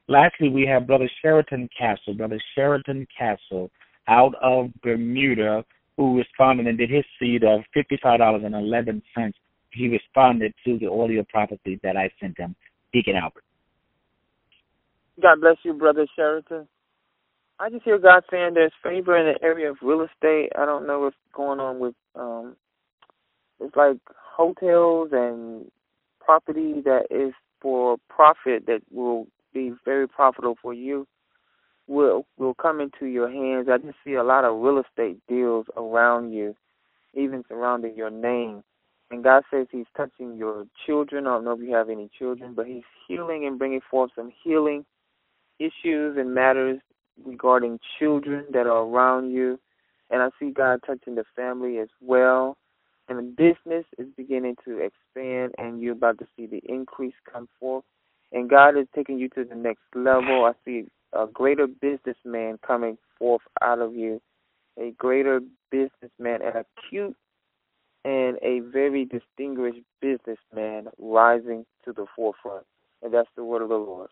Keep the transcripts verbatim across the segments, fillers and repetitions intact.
Lastly, we have Brother Sheraton Castle. Brother Sheraton Castle out of Bermuda, who responded and did his seed of fifty-five dollars and eleven cents. He responded to the audio prophecy that I sent him. Deacon Albert. God bless you, Brother Sheraton. I just hear God saying there's favor in the area of real estate. I don't know what's going on with, um, it's like hotels and property that is for profit that will be very profitable for you will will come into your hands. I just see a lot of real estate deals around you, even surrounding your name. And God says he's touching your children. I don't know if you have any children, but he's healing and bringing forth some healing issues and matters regarding children that are around you. And I see God touching the family as well. And the business is beginning to expand, and you're about to see the increase come forth. And God is taking you to the next level. I see a greater businessman coming forth out of you, a greater businessman, an acute and a very distinguished businessman rising to the forefront. And that's the word of the Lord.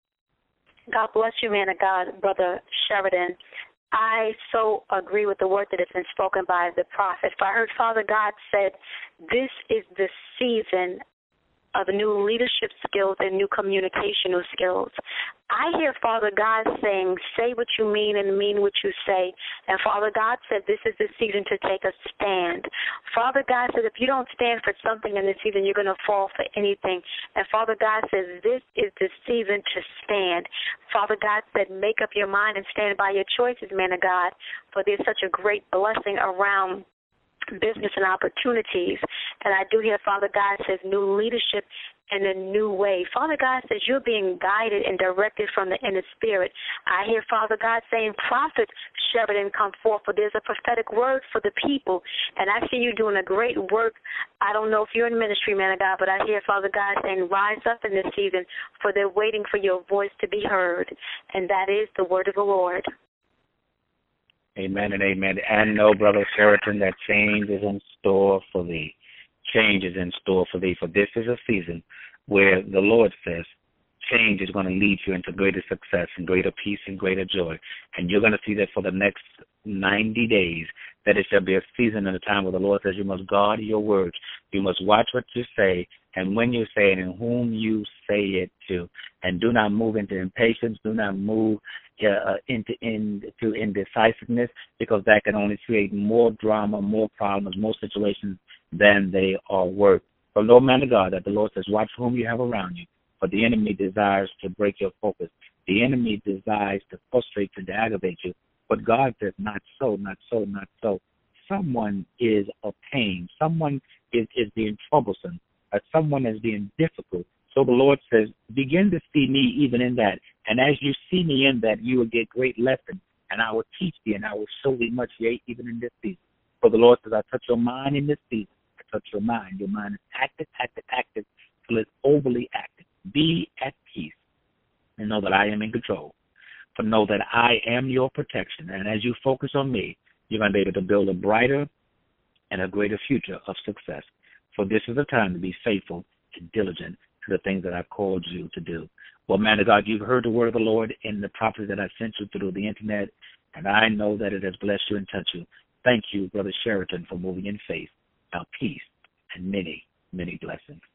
God bless you, man of God, Brother Sheridan. I so agree with the word that has been spoken by the prophet. For I heard Father God said, this is the season of new leadership skills and new communicational skills. I hear Father God saying, say what you mean and mean what you say. And Father God said, this is the season to take a stand. Father God said, if you don't stand for something in this season, you're going to fall for anything. And Father God says, this is the season to stand. Father God said, make up your mind and stand by your choices, man of God, for there's such a great blessing around business and opportunities. And I do hear Father God says new leadership in a new way. Father God says you're being guided and directed from the inner spirit. I hear Father God saying, Prophet Sheridan, come forth, for there's a prophetic word for the people. And I see you doing a great work. I don't know if you're in ministry, man of God, but I hear Father God saying, rise up in this season, for they're waiting for your voice to be heard. And that is the word of the Lord. Amen and amen. And know, Brother Sheraton, that change is in store for thee. Change is in store for thee. For this is a season where the Lord says change is going to lead you into greater success and greater peace and greater joy. And you're going to see that for the next ninety days, that it shall be a season and a time where the Lord says you must guard your words. You must watch what you say and when you say it and whom you say it to. And do not move into impatience. Do not move uh, into, into indecisiveness, because that can only create more drama, more problems, more situations than they are worth. But Lord, man of God, that the Lord says, watch whom you have around you. But the enemy desires to break your focus. The enemy desires to frustrate you, to aggravate you. But God says, not so, not so, not so. Someone is a pain. Someone is, is being troublesome. Uh, someone is being difficult. So the Lord says, begin to see me even in that. And as you see me in that, you will get great lessons. And I will teach thee, and I will show thee much, yea, even in this season. For the Lord says, I touch your mind in this season. I touch your mind. Your mind is active, active, active, till it's overly active. Be at peace and know that I am in control. For know that I am your protection. And as you focus on me, you're going to be able to build a brighter and a greater future of success. For this is a time to be faithful and diligent to the things that I've called you to do. Well, man of God, you've heard the word of the Lord in the prophecy that I sent you through the internet, and I know that it has blessed you and touched you. Thank you, Brother Sheraton, for moving in faith, our peace, and many, many blessings.